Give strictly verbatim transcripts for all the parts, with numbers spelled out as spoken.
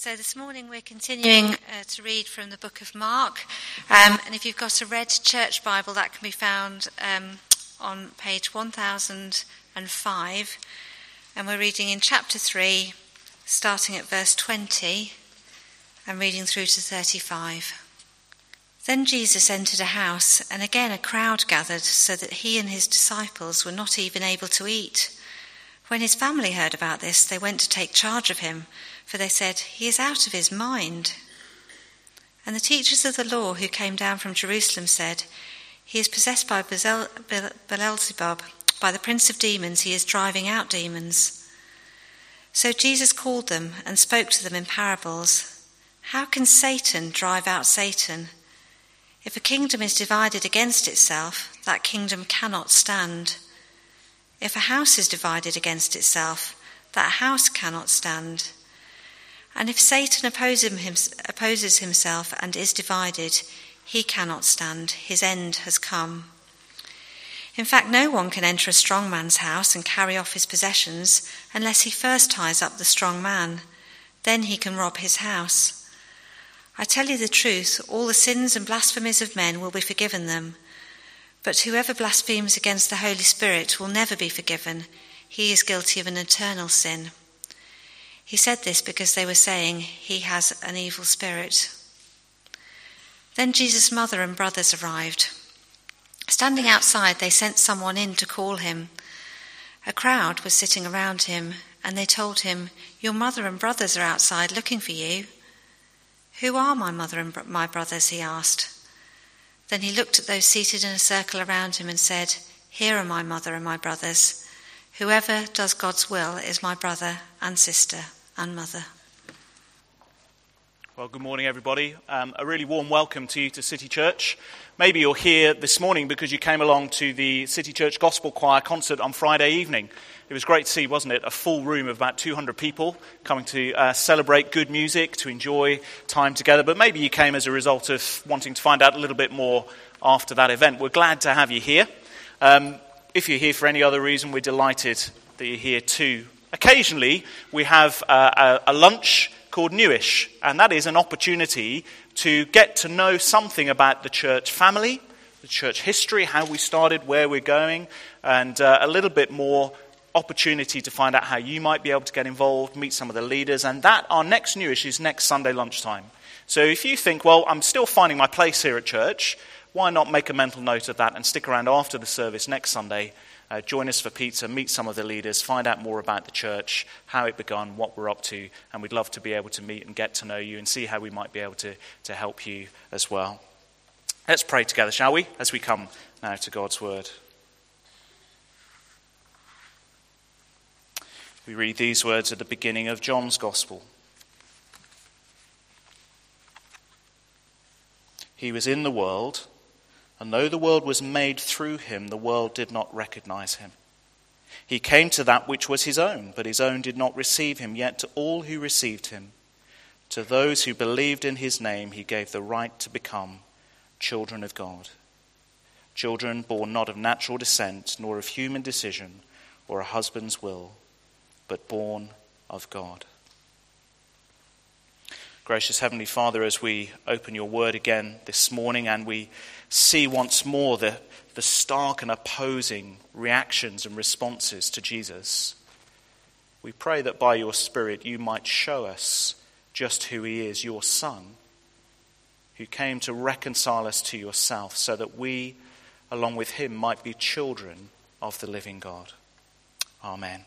So this morning we're continuing uh, to read from the book of Mark, um, and if you've got a red church Bible, that can be found um, on page one thousand five, and we're reading in chapter three, starting at verse twenty, and reading through to thirty-five. Then Jesus entered a house, and again a crowd gathered, so that he and his disciples were not even able to eat. When his family heard about this, they went to take charge of him, for they said, "He is out of his mind." And the teachers of the law who came down from Jerusalem said, "He is possessed by Beelzebub, by the prince of demons he is driving out demons." So Jesus called them and spoke to them in parables. "How can Satan drive out Satan? If a kingdom is divided against itself, that kingdom cannot stand. If a house is divided against itself, that house cannot stand. And if Satan opposes himself and is divided, he cannot stand. His end has come. In fact, no one can enter a strong man's house and carry off his possessions unless he first ties up the strong man. Then he can rob his house. I tell you the truth, all the sins and blasphemies of men will be forgiven them. But whoever blasphemes against the Holy Spirit will never be forgiven. He is guilty of an eternal sin." He said this because they were saying, "He has an evil spirit." Then Jesus' mother and brothers arrived. Standing outside, they sent someone in to call him. A crowd was sitting around him, and they told him, "Your mother and brothers are outside looking for you." "Who are my mother and br- my brothers?" he asked. Then he looked at those seated in a circle around him and said, "Here are my mother and my brothers. Whoever does God's will is my brother and sister and mother." Well, good morning, everybody. Um, a really warm welcome to you to City Church. Maybe you're here this morning because you came along to the City Church Gospel Choir concert on Friday evening. It was great to see, wasn't it? A full room of about two hundred people coming to uh, celebrate good music, to enjoy time together. But maybe you came as a result of wanting to find out a little bit more after that event. We're glad to have you here. Um, if you're here for any other reason, we're delighted that you're here too. Occasionally, we have uh, a, a lunch called Newish, and that is an opportunity to get to know something about the church family, the church history, how we started, where we're going, and uh, a little bit more opportunity to find out how you might be able to get involved, meet some of the leaders, and that, our next Newish, is next Sunday lunchtime. So if you think, well, I'm still finding my place here at church, why not make a mental note of that and stick around after the service next Sunday, uh, join us for pizza, meet some of the leaders, find out more about the church, how it began, what we're up to, and we'd love to be able to meet and get to know you and see how we might be able to, to help you as well. Let's pray together, shall we, as we come now to God's word. We read these words at the beginning of John's Gospel. "He was in the world, and though the world was made through him, the world did not recognize him. He came to that which was his own, but his own did not receive him. Yet to all who received him, to those who believed in his name, he gave the right to become children of God. Children born not of natural descent, nor of human decision or a husband's will, but born of God." Gracious Heavenly Father, as we open your word again this morning and we see once more the, the stark and opposing reactions and responses to Jesus, we pray that by your Spirit you might show us just who he is, your Son, who came to reconcile us to yourself so that we, along with him, might be children of the living God. Amen.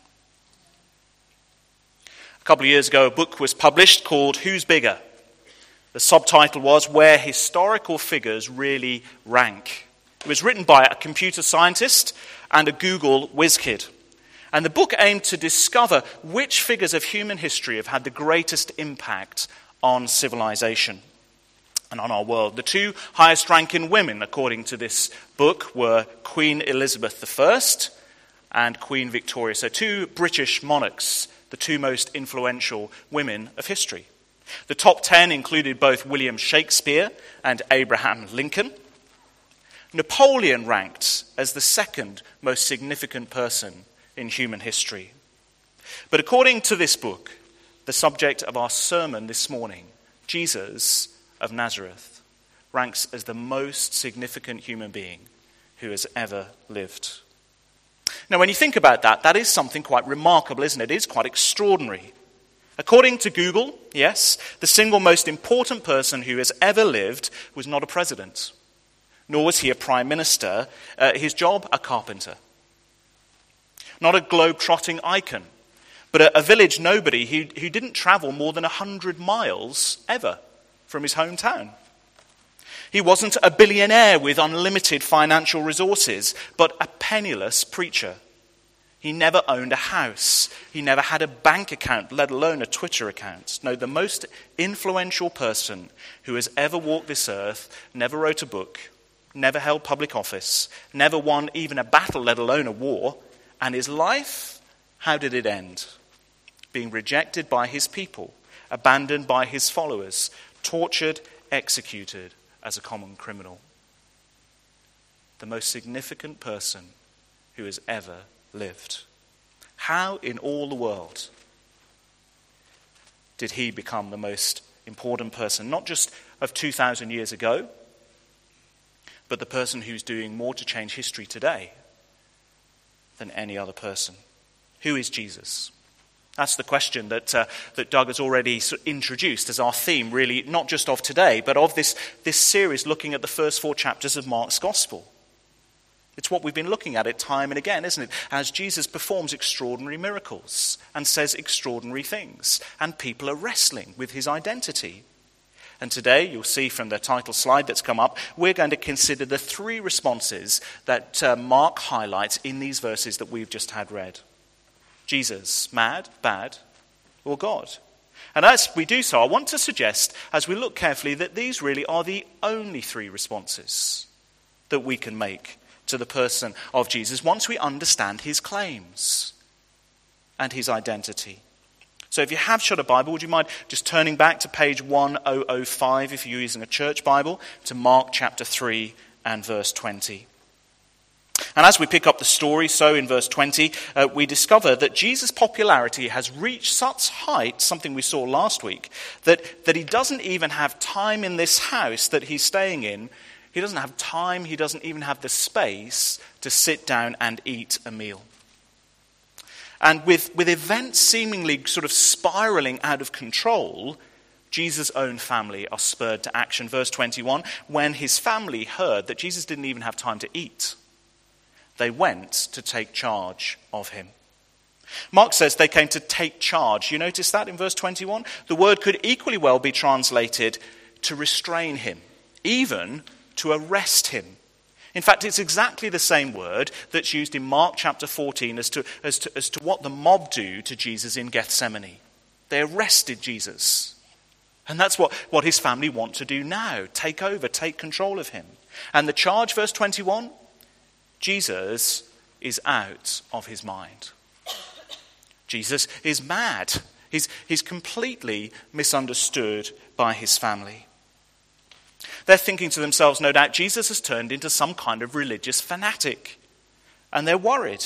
A couple of years ago, a book was published called Who's Bigger? The subtitle was Where Historical Figures Really Rank. It was written by a computer scientist and a Google whiz kid. And the book aimed to discover which figures of human history have had the greatest impact on civilization and on our world. The two highest ranking women, according to this book, were Queen Elizabeth the First and Queen Victoria. So two British monarchs, the two most influential women of history. The top ten included both William Shakespeare and Abraham Lincoln. Napoleon ranked as the second most significant person in human history. But according to this book, The subject of our sermon this morning, Jesus of Nazareth, ranks as the most significant human being who has ever lived. Now, when you think about that, that is something quite remarkable, isn't it? It is quite extraordinary. According to Google, yes, the single most important person who has ever lived was not a president, nor was he a prime minister. Uh, his job, a carpenter. Not a globe-trotting icon, but a, a village nobody who, who didn't travel more than one hundred miles ever from his hometown. He wasn't a billionaire with unlimited financial resources, but a penniless preacher. He never owned a house. He never had a bank account, let alone a Twitter account. No, the most influential person who has ever walked this earth never wrote a book, never held public office, never won even a battle, let alone a war. And his life, how did it end? Being rejected by his people, abandoned by his followers, tortured, executed as a common criminal. The most significant person who has ever lived. How in all the world did he become the most important person, not just of two thousand years ago, but the person who's doing more to change history today than any other person? Who is Jesus? That's the question that uh, that Doug has already sort of introduced as our theme, really, not just of today, but of this, this series looking at the first four chapters of Mark's Gospel. It's what we've been looking at it time and again, isn't it? As Jesus performs extraordinary miracles and says extraordinary things, and people are wrestling with his identity. And today, you'll see from the title slide that's come up, we're going to consider the three responses that uh, Mark highlights in these verses that we've just had read. Jesus, mad, bad, or God? And as we do so, I want to suggest, as we look carefully, that these really are the only three responses that we can make to the person of Jesus once we understand his claims and his identity. So if you have shut a Bible, would you mind just turning back to page one thousand five, if you're using a church Bible, to Mark chapter three and verse twenty. And as we pick up the story, so in verse twenty, uh, we discover that Jesus' popularity has reached such height, something we saw last week, that, that he doesn't even have time in this house that he's staying in. He doesn't have time, he doesn't even have the space to sit down and eat a meal. And with, with events seemingly sort of spiraling out of control, Jesus' own family are spurred to action. Verse twenty-one, when his family heard that Jesus didn't even have time to eat, they went to take charge of him. Mark says they came to take charge. You notice that in verse twenty-one? The word could equally well be translated to restrain him, even to arrest him. In fact, it's exactly the same word that's used in Mark chapter fourteen as to, as to, as to what the mob do to Jesus in Gethsemane. They arrested Jesus. And that's what, what his family want to do now. Take over, take control of him. And the charge, verse twenty-one, Jesus is out of his mind. Jesus is mad. He's, he's completely misunderstood by his family. They're thinking to themselves, no doubt, Jesus has turned into some kind of religious fanatic. And they're worried.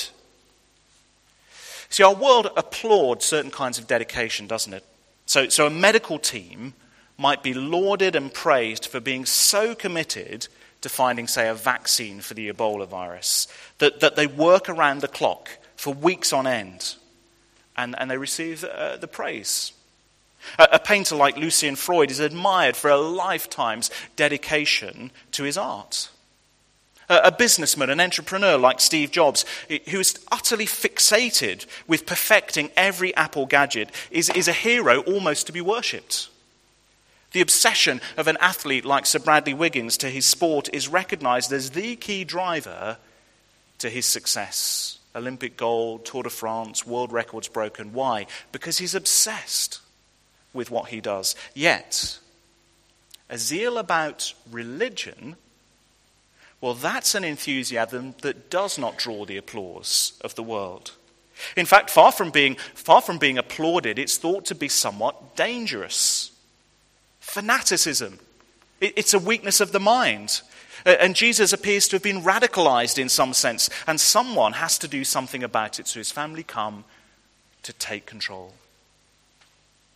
See, our world applauds certain kinds of dedication, doesn't it? So, so a medical team might be lauded and praised for being so committed to finding, say, a vaccine for the Ebola virus, that, that they work around the clock for weeks on end, and, and they receive uh, the praise. A, a painter like Lucian Freud is admired for a lifetime's dedication to his art. A, a businessman, an entrepreneur like Steve Jobs, who is utterly fixated with perfecting every Apple gadget, is, is a hero almost to be worshipped. The obsession of an athlete like Sir Bradley Wiggins to his sport is recognized as the key driver to his success. Olympic gold, Tour de France, world records broken. Why? Because he's obsessed with what he does. Yet, a zeal about religion, well, that's an enthusiasm that does not draw the applause of the world. In fact, far from being, far from being applauded, it's thought to be somewhat dangerous. Fanaticism. It's a weakness of the mind. And Jesus appears to have been radicalized in some sense, and someone has to do something about it. So his family come to take control.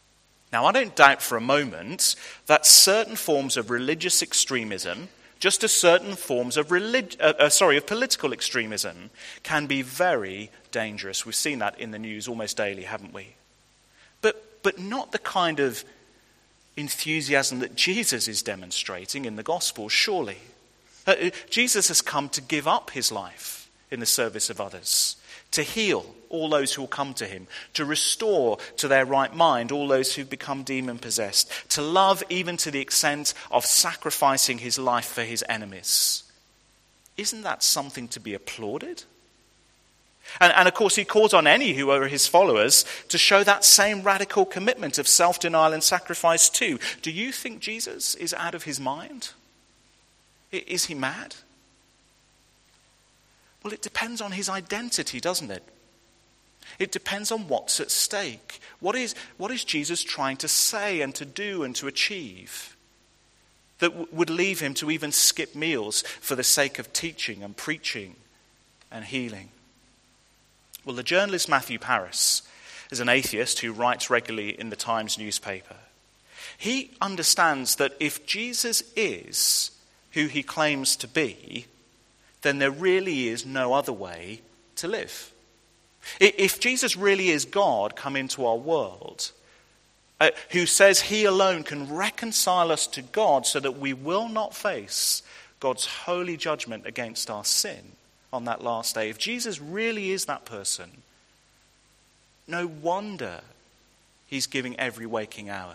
Now, I don't doubt for a moment that certain forms of religious extremism, just as certain forms of relig- uh, uh, sorry, of political extremism, can be very dangerous. We've seen that in the news almost daily, haven't we? But but not the kind of enthusiasm that Jesus is demonstrating in the gospel, surely. Uh, Jesus has come to give up his life in the service of others, to heal all those who will come to him, to restore to their right mind all those who've become demon-possessed, to love even to the extent of sacrificing his life for his enemies. Isn't that something to be applauded? And, and of course, he calls on any who are his followers to show that same radical commitment of self-denial and sacrifice too. Do you think Jesus is out of his mind? Is he mad? Well, it depends on his identity, doesn't it? It depends on what's at stake. What is, what is Jesus trying to say and to do and to achieve that w- would leave him to even skip meals for the sake of teaching and preaching and healing? Well, the journalist Matthew Paris is an atheist who writes regularly in the Times newspaper. He understands that if Jesus is who he claims to be, then there really is no other way to live. If Jesus really is God come into our world, uh, who says he alone can reconcile us to God so that we will not face God's holy judgment against our sin on that last day, if Jesus really is that person, no wonder he's giving every waking hour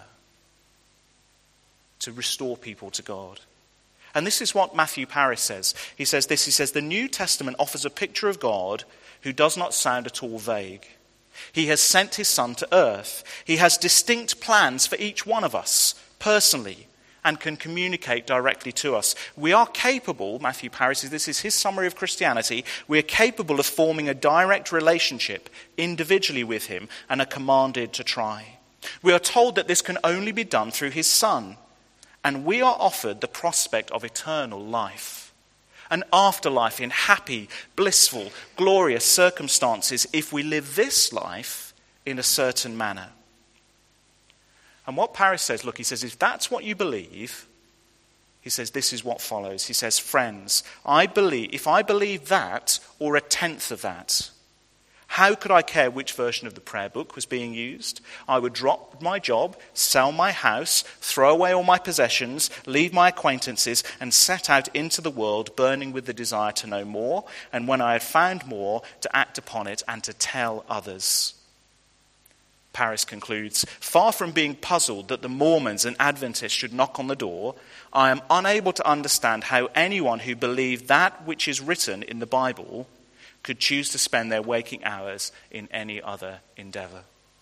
to restore people to God. And this is what Matthew Paris says. He says this, he says, the New Testament offers a picture of God who does not sound at all vague. He has sent his Son to earth. He has distinct plans for each one of us, personally, and can communicate directly to us. We are capable, Matthew Paris, this is his summary of Christianity, we are capable of forming a direct relationship individually with him and are commanded to try. We are told that this can only be done through his Son. And we are offered the prospect of eternal life, an afterlife in happy, blissful, glorious circumstances if we live this life in a certain manner. And what Paris says, look, he says, if that's what you believe, he says, this is what follows. He says, friends, I believe, if I believe that or a tenth of that, how could I care which version of the prayer book was being used? I would drop my job, sell my house, throw away all my possessions, leave my acquaintances, and set out into the world burning with the desire to know more, and when I had found more, to act upon it and to tell others. Paris concludes, far from being puzzled that the Mormons and Adventists should knock on the door, I am unable to understand how anyone who believed that which is written in the Bible could choose to spend their waking hours in any other endeavor.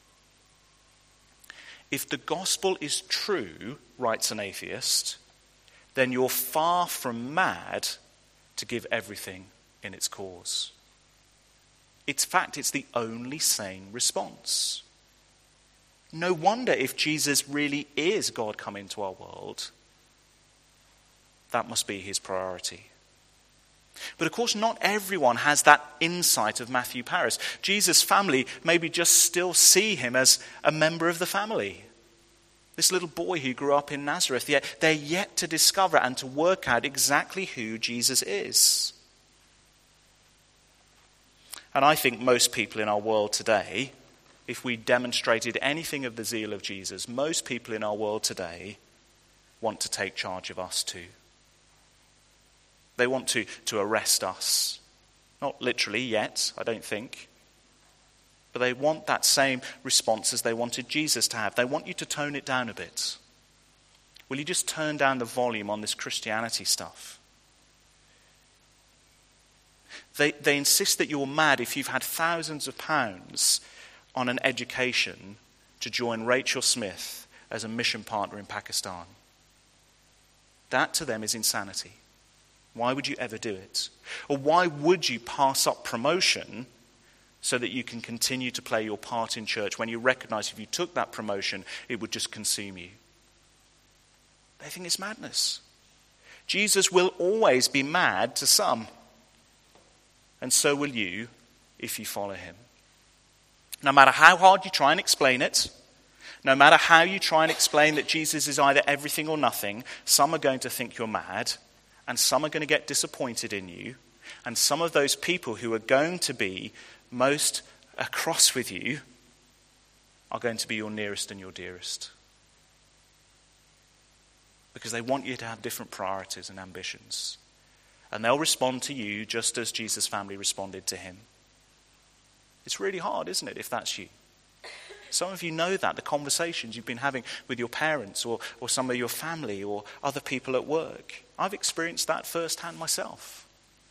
If the gospel is true, writes an atheist, then you're far from mad to give everything in its cause. In fact, it's the only sane response. No wonder if Jesus really is God come into our world, that must be his priority. But of course, not everyone has that insight of Matthew Paris. Jesus' family maybe just still see him as a member of the family. This little boy who grew up in Nazareth, yet they're yet to discover and to work out exactly who Jesus is. And I think most people in our world today, if we demonstrated anything of the zeal of Jesus, most people in our world today want to take charge of us too. They want to, to arrest us. Not literally yet, I don't think. But they want that same response as they wanted Jesus to have. They want you to tone it down a bit. Will you just turn down the volume on this Christianity stuff? They, they insist that you're mad if you've had thousands of pounds on an education to join Rachel Smith as a mission partner in Pakistan. That to them is insanity. Why would you ever do it? Or why would you pass up promotion so that you can continue to play your part in church when you recognize if you took that promotion, it would just consume you? They think it's madness. Jesus will always be mad to some. And so will you if you follow him. No matter how hard you try and explain it, No matter how you try and explain that Jesus is either everything or nothing, some are going to think you're mad, and some are going to get disappointed in you, and some of those people who are going to be most cross with you are going to be your nearest and your dearest. Because they want you to have different priorities and ambitions. And they'll respond to you just as Jesus' family responded to him. It's really hard, isn't it, if that's you? Some of you know that, the conversations you've been having with your parents or, or some of your family or other people at work. I've experienced that firsthand myself.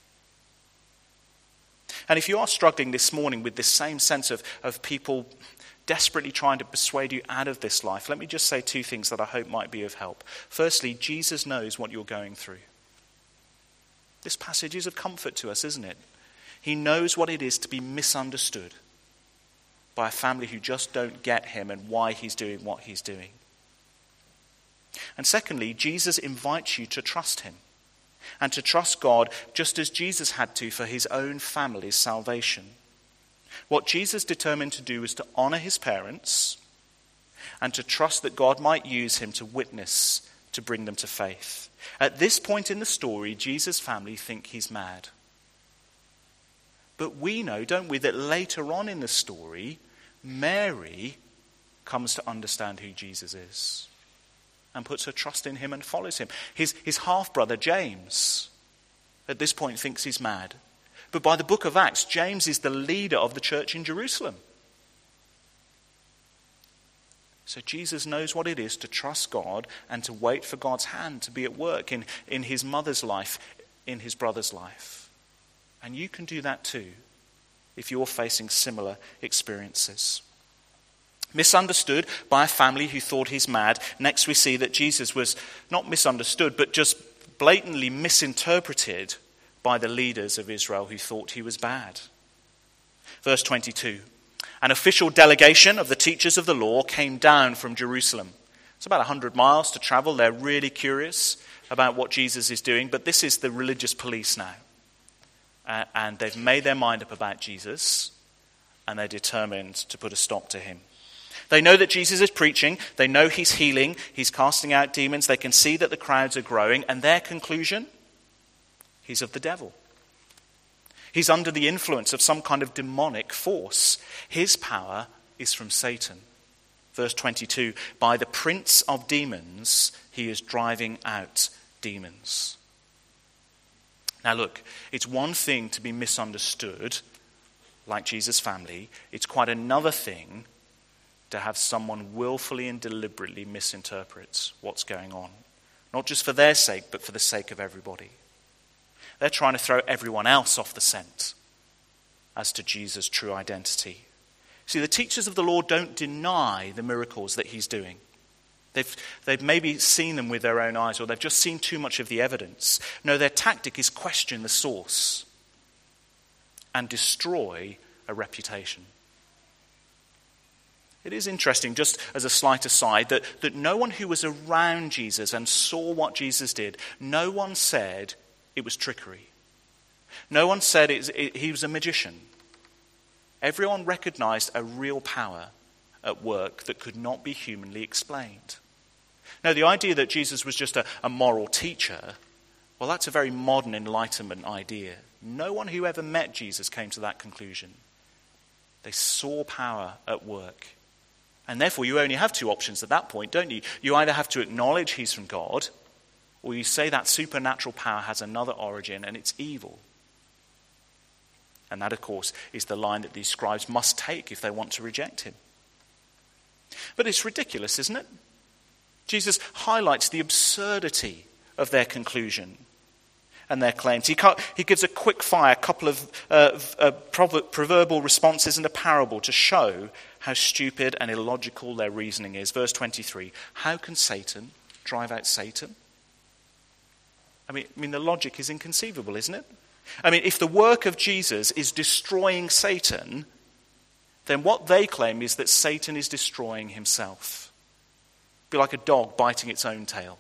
And if you are struggling this morning with this same sense of, of people desperately trying to persuade you out of this life, let me just say two things that I hope might be of help. Firstly, Jesus knows what you're going through. This passage is of comfort to us, isn't it? He knows what it is to be misunderstood by a family who just don't get him and why he's doing what he's doing. And secondly, Jesus invites you to trust him and to trust God just as Jesus had to for his own family's salvation. What Jesus determined to do was to honor his parents and to trust that God might use him to witness, to bring them to faith. At this point in the story, Jesus' family think he's mad. But we know, don't we, that later on in the story, Mary comes to understand who Jesus is and puts her trust in him and follows him. His, his half-brother, James, at this point thinks he's mad. But by the book of Acts, James is the leader of the church in Jerusalem. So Jesus knows what it is to trust God and to wait for God's hand to be at work in, in his mother's life, in his brother's life. And you can do that too if you're facing similar experiences. Misunderstood by a family who thought he's mad. Next we see that Jesus was not misunderstood, but just blatantly misinterpreted by the leaders of Israel who thought he was bad. Verse twenty-two. An official delegation of the teachers of the law came down from Jerusalem. It's about one hundred miles to travel. They're really curious about what Jesus is doing, but this is the religious police now. Uh, and they've made their mind up about Jesus, and they're determined to put a stop to him. They know that Jesus is preaching. They know he's healing. He's casting out demons. They can see that the crowds are growing. And their conclusion? He's of the devil. He's under the influence of some kind of demonic force. His power is from Satan. Verse twenty-two, by the prince of demons, he is driving out demons. Now look, it's one thing to be misunderstood, like Jesus' family. It's quite another thing to have someone willfully and deliberately misinterpret what's going on. Not just for their sake, but for the sake of everybody. They're trying to throw everyone else off the scent as to Jesus' true identity. See, the teachers of the law don't deny the miracles that he's doing. They've, they've maybe seen them with their own eyes, or they've just seen too much of the evidence. No, their tactic is question the source and destroy a reputation. It is interesting, just as a slight aside, that, that no one who was around Jesus and saw what Jesus did, no one said it was trickery. No one said it, it, he was a magician. Everyone recognized a real power at work that could not be humanly explained. Now, the idea that Jesus was just a, a moral teacher, well, that's a very modern Enlightenment idea. No one who ever met Jesus came to that conclusion. They saw power at work. And therefore, you only have two options at that point, don't you? You either have to acknowledge he's from God, or you say that supernatural power has another origin and it's evil. And that, of course, is the line that these scribes must take if they want to reject him. But it's ridiculous, isn't it? Jesus highlights the absurdity of their conclusion and their claims. He, he gives a quick fire, a couple of uh, uh, proverbial responses and a parable to show how stupid and illogical their reasoning is. Verse twenty-three, how can Satan drive out Satan? I mean, I mean, the logic is inconceivable, isn't it? I mean, if the work of Jesus is destroying Satan, then what they claim is that Satan is destroying himself. It'd be like a dog biting its own tail.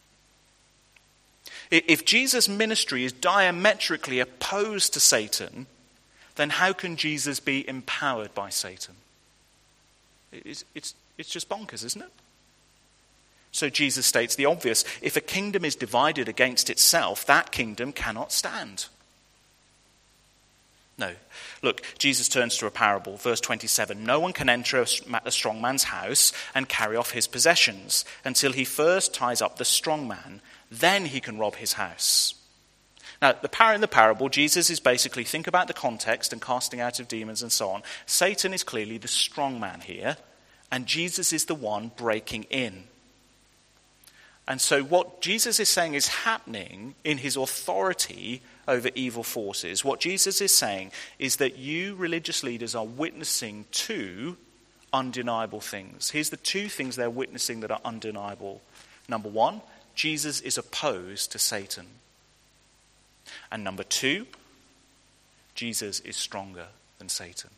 If Jesus' ministry is diametrically opposed to Satan, then how can Jesus be empowered by Satan? It's, it's, It's just bonkers, isn't it? So Jesus states the obvious. If a kingdom is divided against itself, that kingdom cannot stand. No. Look, Jesus turns to a parable, verse twenty-seven. No one can enter a strong man's house and carry off his possessions until he first ties up the strong man. Then he can rob his house. Now, the par- in the parable, Jesus is basically, think about the context and casting out of demons and so on. Satan is clearly the strong man here, and Jesus is the one breaking in. And so what Jesus is saying is happening in his authority over evil forces. What Jesus is saying is that you religious leaders are witnessing to undeniable things. Here's the two things they're witnessing that are undeniable. Number one, Jesus is opposed to Satan. And number two, Jesus is stronger than Satan.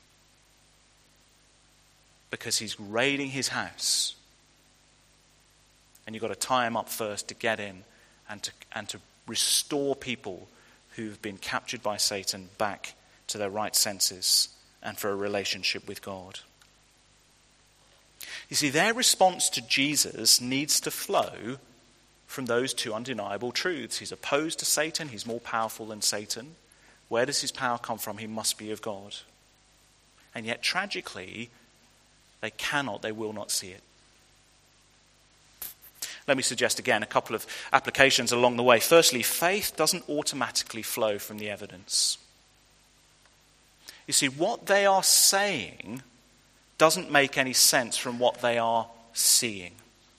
Because he's raiding his house. And you've got to tie him up first to get in and to, and to restore people who've been captured by Satan back to their right senses and for a relationship with God. You see, their response to Jesus needs to flow from those two undeniable truths. He's opposed to Satan. He's more powerful than Satan. Where does his power come from? He must be of God. And yet, tragically, they cannot, they will not see it. Let me suggest again a couple of applications along the way. Firstly, faith doesn't automatically flow from the evidence. You see, what they are saying doesn't make any sense from what they are seeing.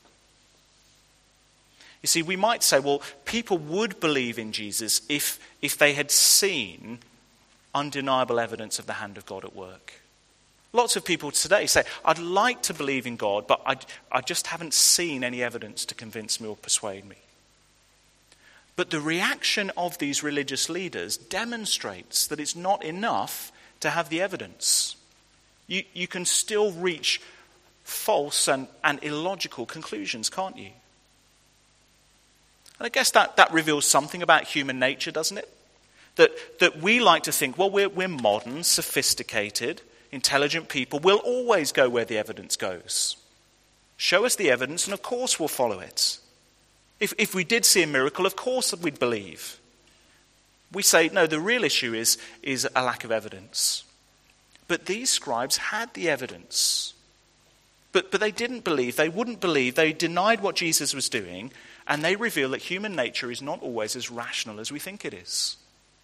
You see, we might say, well, people would believe in Jesus if, if they had seen undeniable evidence of the hand of God at work. Lots of people today say, I'd like to believe in God, but I, I just haven't seen any evidence to convince me or persuade me. But the reaction of these religious leaders demonstrates that it's not enough to have the evidence. You, you can still reach false and, and illogical conclusions, can't you? And I guess that, that reveals something about human nature, doesn't it? That, that we like to think, well, we're, we're modern, sophisticated, intelligent people. We'll always go where the evidence goes. Show us the evidence and of course we'll follow it. If, if we did see a miracle, of course we'd believe. We say, no, the real issue is, is a lack of evidence. But these scribes had the evidence. But, but they didn't believe. They wouldn't believe. They denied what Jesus was doing. And they reveal that human nature is not always as rational as we think it is.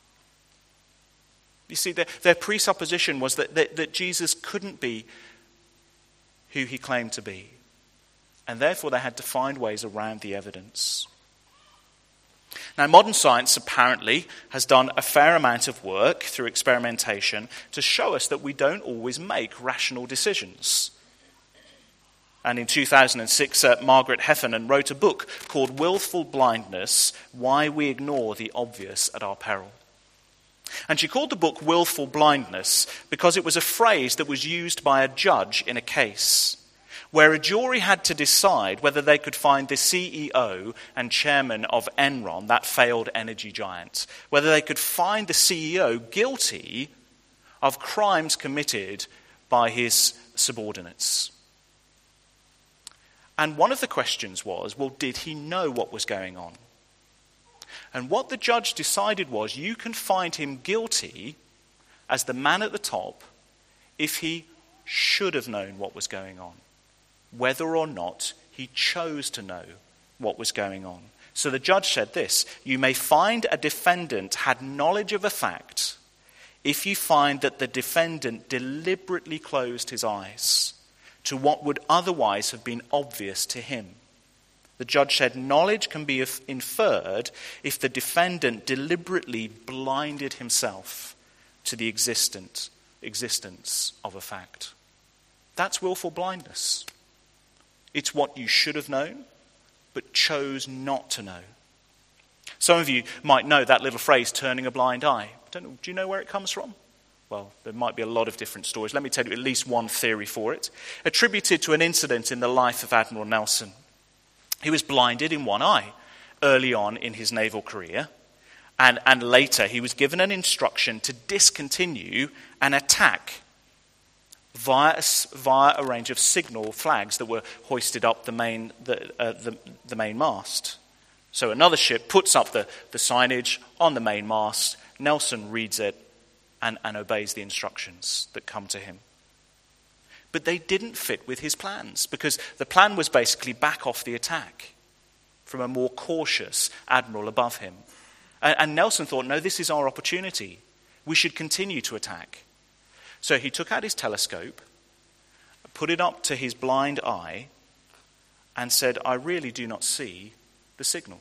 You see, their, their presupposition was that, that, that Jesus couldn't be who he claimed to be. And therefore they had to find ways around the evidence. Now, modern science apparently has done a fair amount of work through experimentation to show us that we don't always make rational decisions. And in two thousand six, uh, Margaret Heffernan wrote a book called Willful Blindness, Why We Ignore the Obvious at Our Peril. And she called the book Willful Blindness because it was a phrase that was used by a judge in a case where a jury had to decide whether they could find the C E O and chairman of Enron, that failed energy giant, whether they could find the C E O guilty of crimes committed by his subordinates. And one of the questions was, well, did he know what was going on? And what the judge decided was, you can find him guilty as the man at the top if he should have known what was going on, whether or not he chose to know what was going on. So the judge said this, you may find a defendant had knowledge of a fact if you find that the defendant deliberately closed his eyes to what would otherwise have been obvious to him. The judge said knowledge can be inferred if the defendant deliberately blinded himself to the existent existence of a fact. That's willful blindness. It's what you should have known, but chose not to know. Some of you might know that little phrase, turning a blind eye. I don't know, do you know where it comes from? Well, there might be a lot of different stories. Let me tell you at least one theory for it. Attributed to an incident in the life of Admiral Nelson. He was blinded in one eye early on in his naval career. And, and later he was given an instruction to discontinue an attack via, via a range of signal flags that were hoisted up the main, the, uh, the, the main mast. So another ship puts up the, the signage on the main mast. Nelson reads it and, and obeys the instructions that come to him. But they didn't fit with his plans, because the plan was basically back off the attack from a more cautious admiral above him. And, and Nelson thought, no, this is our opportunity. We should continue to attack. So he took out his telescope, put it up to his blind eye, and said, I really do not see the signal.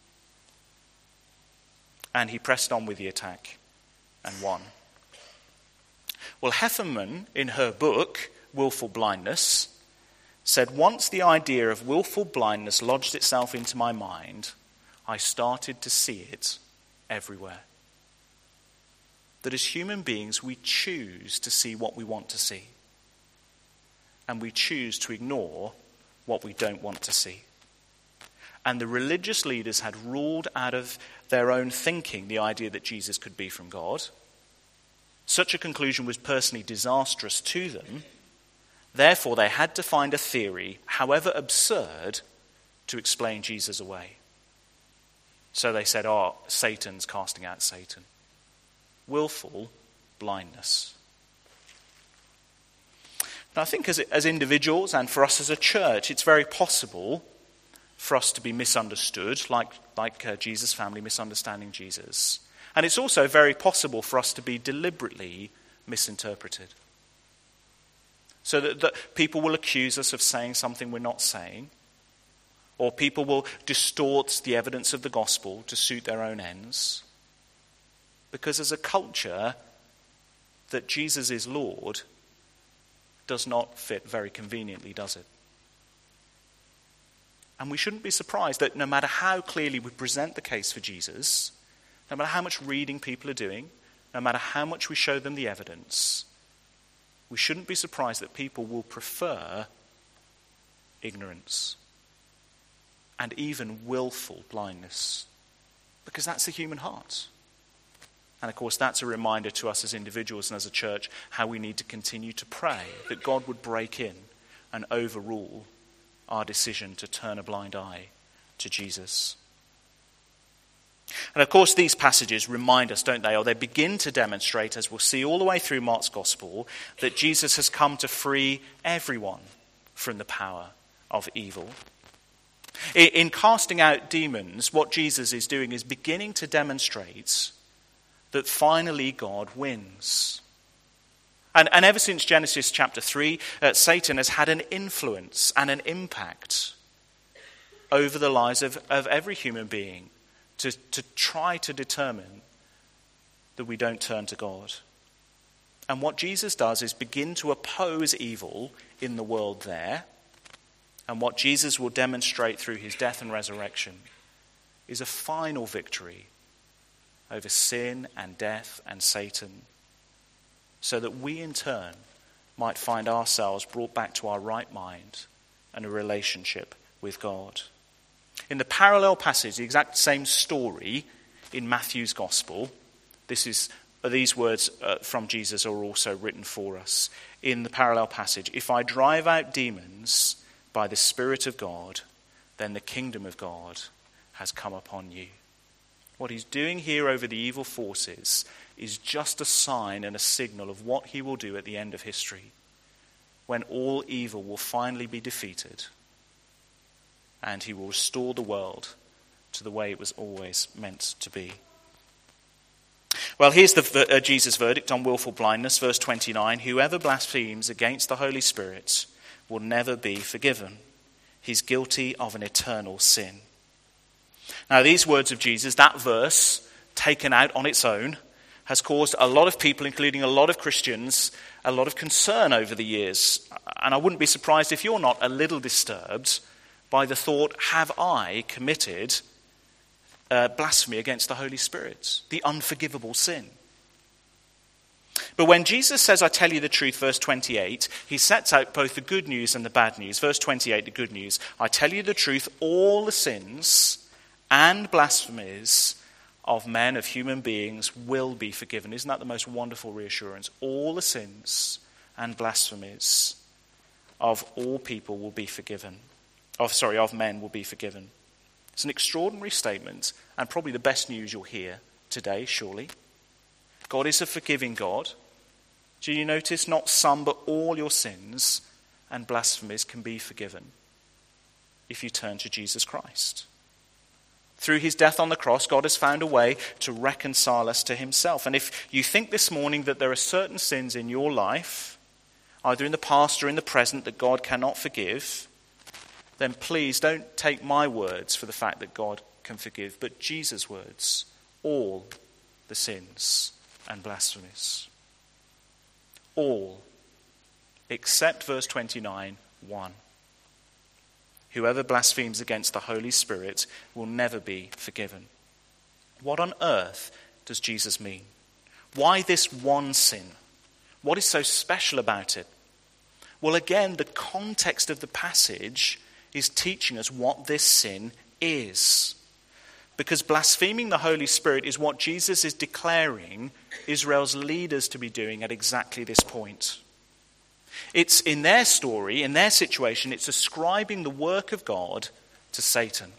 And he pressed on with the attack and won. Well, Heffernan, in her book, Willful Blindness, said, once the idea of willful blindness lodged itself into my mind, I started to see it everywhere. That as human beings, we choose to see what we want to see. And we choose to ignore what we don't want to see. And the religious leaders had ruled out of their own thinking the idea that Jesus could be from God. Such a conclusion was personally disastrous to them. Therefore, they had to find a theory, however absurd, to explain Jesus away. So they said, oh, Satan's casting out Satan. Willful blindness. Now, I think as, as individuals and for us as a church, it's very possible for us to be misunderstood, like, like uh, Jesus' family misunderstanding Jesus. And it's also very possible for us to be deliberately misinterpreted. So that, that people will accuse us of saying something we're not saying, or people will distort the evidence of the gospel to suit their own ends. Because as a culture, that Jesus is Lord does not fit very conveniently, does it? And we shouldn't be surprised that no matter how clearly we present the case for Jesus, no matter how much reading people are doing, no matter how much we show them the evidence, we shouldn't be surprised that people will prefer ignorance and even willful blindness, because that's the human heart. And of course, that's a reminder to us as individuals and as a church how we need to continue to pray that God would break in and overrule our decision to turn a blind eye to Jesus. And of course, these passages remind us, don't they, or they begin to demonstrate, as we'll see all the way through Mark's Gospel, that Jesus has come to free everyone from the power of evil. In casting out demons, what Jesus is doing is beginning to demonstrate that finally God wins. And, and ever since Genesis chapter three, uh, Satan has had an influence and an impact over the lives of, of every human being to, to try to determine that we don't turn to God. And what Jesus does is begin to oppose evil in the world there. And what Jesus will demonstrate through his death and resurrection is a final victory over sin and death and Satan, so that we in turn might find ourselves brought back to our right mind and a relationship with God. In the parallel passage, the exact same story in Matthew's Gospel, this is these words uh, from Jesus are also written for us. In the parallel passage, if I drive out demons by the Spirit of God, then the kingdom of God has come upon you. What he's doing here over the evil forces is just a sign and a signal of what he will do at the end of history, when all evil will finally be defeated and he will restore the world to the way it was always meant to be. Well, here's the uh, Jesus' verdict on willful blindness, verse twenty-nine. Whoever blasphemes against the Holy Spirit will never be forgiven. He's guilty of an eternal sin. Now, these words of Jesus, that verse, taken out on its own, has caused a lot of people, including a lot of Christians, a lot of concern over the years. And I wouldn't be surprised if you're not a little disturbed by the thought, have I committed uh, blasphemy against the Holy Spirit, the unforgivable sin? But when Jesus says, I tell you the truth, verse twenty-eight, he sets out both the good news and the bad news. Verse twenty-eight, the good news, I tell you the truth, all the sins and blasphemies of men, of human beings, will be forgiven. Isn't that the most wonderful reassurance? All the sins and blasphemies of all people will be forgiven. Of sorry, of men will be forgiven. It's an extraordinary statement, and probably the best news you'll hear today, surely. God is a forgiving God. Do you notice? Not some, but all your sins and blasphemies can be forgiven if you turn to Jesus Christ. Through his death on the cross, God has found a way to reconcile us to himself. And if you think this morning that there are certain sins in your life, either in the past or in the present, that God cannot forgive, then please don't take my words for the fact that God can forgive, but Jesus' words, all the sins and blasphemies. All, except verse twenty-nine, one. Whoever blasphemes against the Holy Spirit will never be forgiven. What on earth does Jesus mean? Why this one sin? What is so special about it? Well, again, the context of the passage is teaching us what this sin is. Because blaspheming the Holy Spirit is what Jesus is declaring Israel's leaders to be doing at exactly this point. It's in their story, in their situation, it's ascribing the work of God to Satan.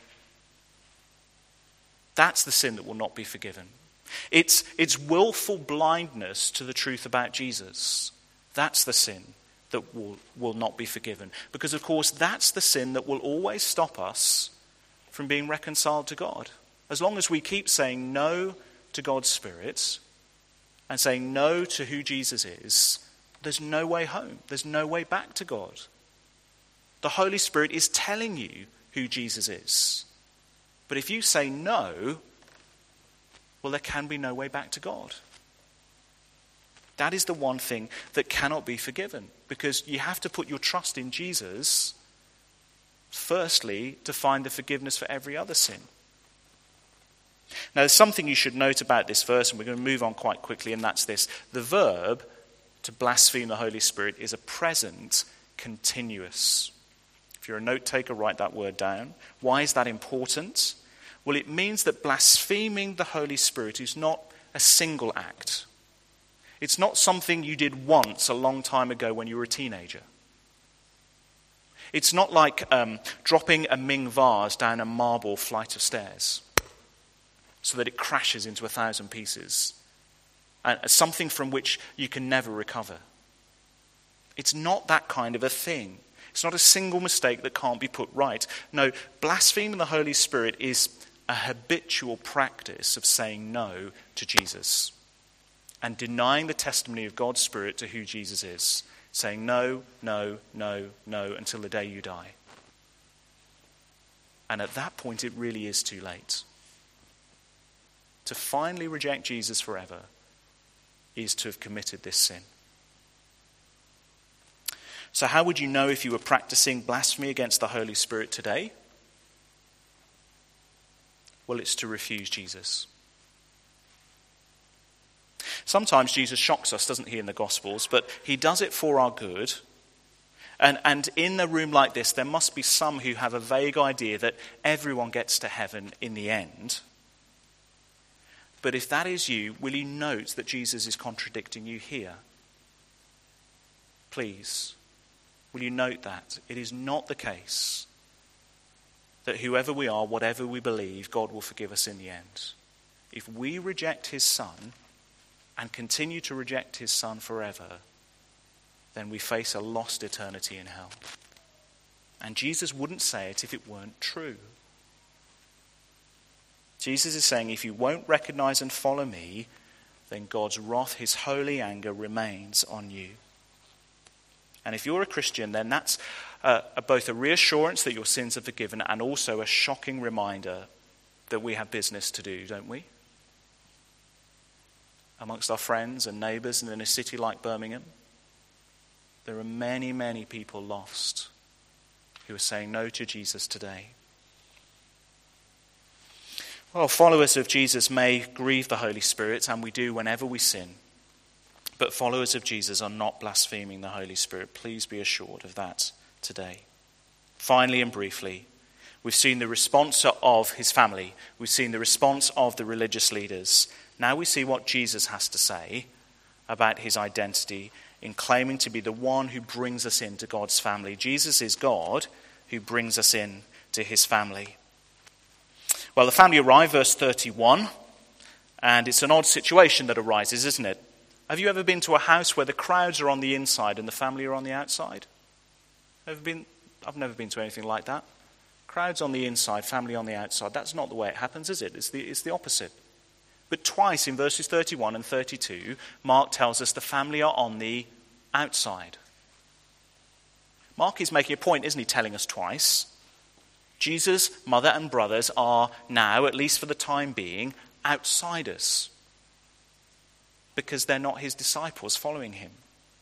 That's the sin that will not be forgiven. It's, it's willful blindness to the truth about Jesus. That's the sin that will, will not be forgiven. Because, of course, that's the sin that will always stop us from being reconciled to God. As long as we keep saying no to God's Spirit and saying no to who Jesus is, there's no way home. There's no way back to God. The Holy Spirit is telling you who Jesus is. But if you say no, well, there can be no way back to God. That is the one thing that cannot be forgiven, because you have to put your trust in Jesus, firstly, to find the forgiveness for every other sin. Now, there's something you should note about this verse, and we're going to move on quite quickly, and that's this. The verb to blaspheme the Holy Spirit is a present continuous. If you're a note taker, write that word down. Why is that important? Well, it means that blaspheming the Holy Spirit is not a single act. It's not something you did once a long time ago when you were a teenager. It's not like um, dropping a Ming vase down a marble flight of stairs so that it crashes into a thousand pieces. And something from which you can never recover. It's not that kind of a thing. It's not a single mistake that can't be put right. No, blaspheming the Holy Spirit is a habitual practice of saying no to Jesus and denying the testimony of God's Spirit to who Jesus is. Saying no, no, no, no until the day you die. And at that point it really is too late. To finally reject Jesus forever is to have committed this sin. So how would you know if you were practicing blasphemy against the Holy Spirit today? Well, it's to refuse Jesus. Sometimes Jesus shocks us, doesn't he, in the Gospels, but he does it for our good. And, and in a room like this, there must be some who have a vague idea that everyone gets to heaven in the end. But if that is you, will you note that Jesus is contradicting you here? Please, will you note that? It is not the case that whoever we are, whatever we believe, God will forgive us in the end. If we reject his Son and continue to reject his Son forever, then we face a lost eternity in hell. And Jesus wouldn't say it if it weren't true. Jesus is saying, if you won't recognize and follow me, then God's wrath, his holy anger, remains on you. And if you're a Christian, then that's uh, both a reassurance that your sins are forgiven and also a shocking reminder that we have business to do, don't we? Amongst our friends and neighbours and in a city like Birmingham, there are many, many people lost who are saying no to Jesus today. Well, followers of Jesus may grieve the Holy Spirit, and we do whenever we sin. But followers of Jesus are not blaspheming the Holy Spirit. Please be assured of that today. Finally and briefly, we've seen the response of his family. We've seen the response of the religious leaders. Now we see what Jesus has to say about his identity in claiming to be the one who brings us into God's family. Jesus is God who brings us in to his family. Well, the family arrive, verse thirty-one, and it's an odd situation that arises, isn't it? Have you ever been to a house where the crowds are on the inside and the family are on the outside? Ever been? I've never been to anything like that. Crowds on the inside, family on the outside. That's not the way it happens, is it? It's the, it's the opposite. But twice in verses thirty-one and thirty-two, Mark tells us the family are on the outside. Mark is making a point, isn't he, telling us twice? Jesus' mother and brothers are now, at least for the time being, outsiders, because they're not his disciples following him.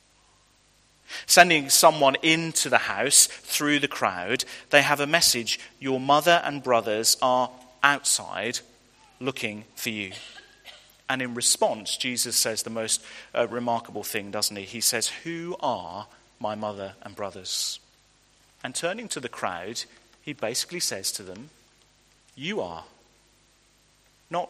Sending someone into the house through the crowd, they have a message: your mother and brothers are outside looking for you. And in response, Jesus says the most uh, remarkable thing, doesn't he? He says, who are my mother and brothers? And turning to the crowd, he basically says to them, you are. Not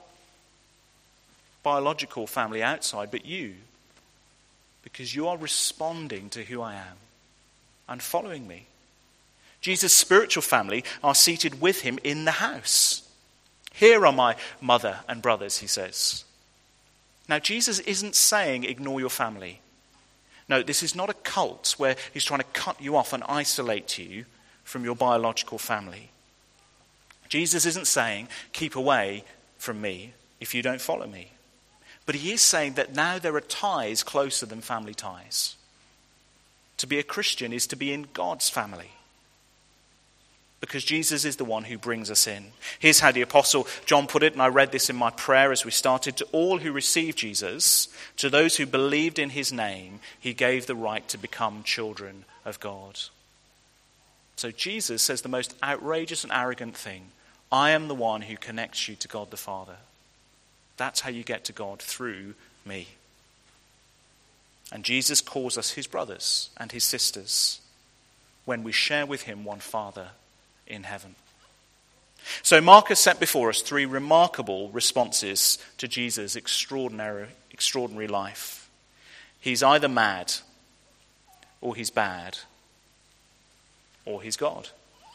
biological family outside, but you. Because you are responding to who I am and following me. Jesus' spiritual family are seated with him in the house. Here are my mother and brothers, he says. Now, Jesus isn't saying ignore your family. No, this is not a cult where he's trying to cut you off and isolate you from your biological family. Jesus isn't saying keep away from me if you don't follow me. But he is saying that now there are ties closer than family ties. To be a Christian is to be in God's family, because Jesus is the one who brings us in. Here's how the Apostle John put it, and I read this in my prayer as we started: to all who received Jesus, to those who believed in his name, he gave the right to become children of God. So Jesus says the most outrageous and arrogant thing: I am the one who connects you to God the Father. That's how you get to God, through me. And Jesus calls us his brothers and his sisters when we share with him one Father in heaven. So Mark has set before us three remarkable responses to Jesus' extraordinary, extraordinary life. He's either mad, or he's bad, or he's God.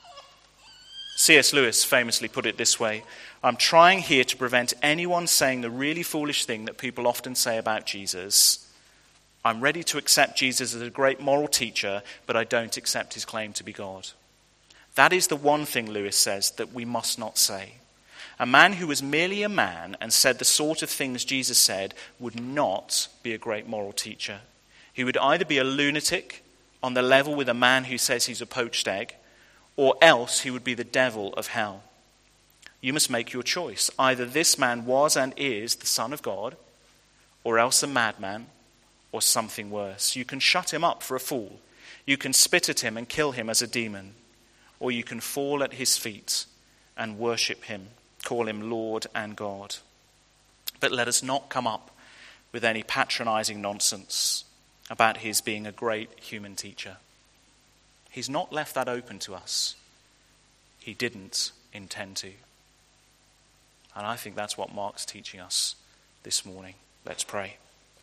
C S Lewis famously put it this way: I'm trying here to prevent anyone saying the really foolish thing that people often say about Jesus. I'm ready to accept Jesus as a great moral teacher, but I don't accept his claim to be God. That is the one thing, Lewis says, that we must not say. A man who was merely a man and said the sort of things Jesus said would not be a great moral teacher. He would either be a lunatic on the level with a man who says he's a poached egg, or else he would be the devil of hell. You must make your choice. Either this man was and is the Son of God, or else a madman, or something worse. You can shut him up for a fool. You can spit at him and kill him as a demon. Or you can fall at his feet and worship him, call him Lord and God. But let us not come up with any patronizing nonsense about his being a great human teacher. He's not left that open to us. He didn't intend to. And I think that's what Mark's teaching us this morning. Let's pray.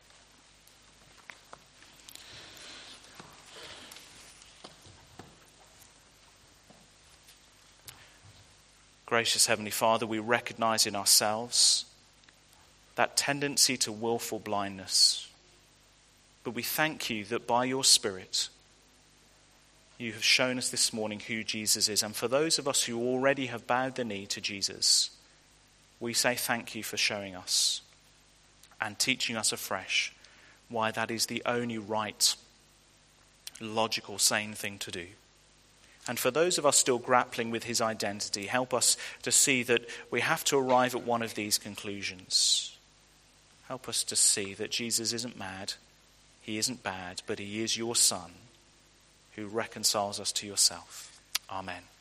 Gracious Heavenly Father, we recognize in ourselves that tendency to willful blindness. But we thank you that by your Spirit, you have shown us this morning who Jesus is. And for those of us who already have bowed the knee to Jesus, we say thank you for showing us and teaching us afresh why that is the only right, logical, sane thing to do. And for those of us still grappling with his identity, help us to see that we have to arrive at one of these conclusions. Help us to see that Jesus isn't mad, he isn't bad, but he is your Son who reconciles us to yourself. Amen.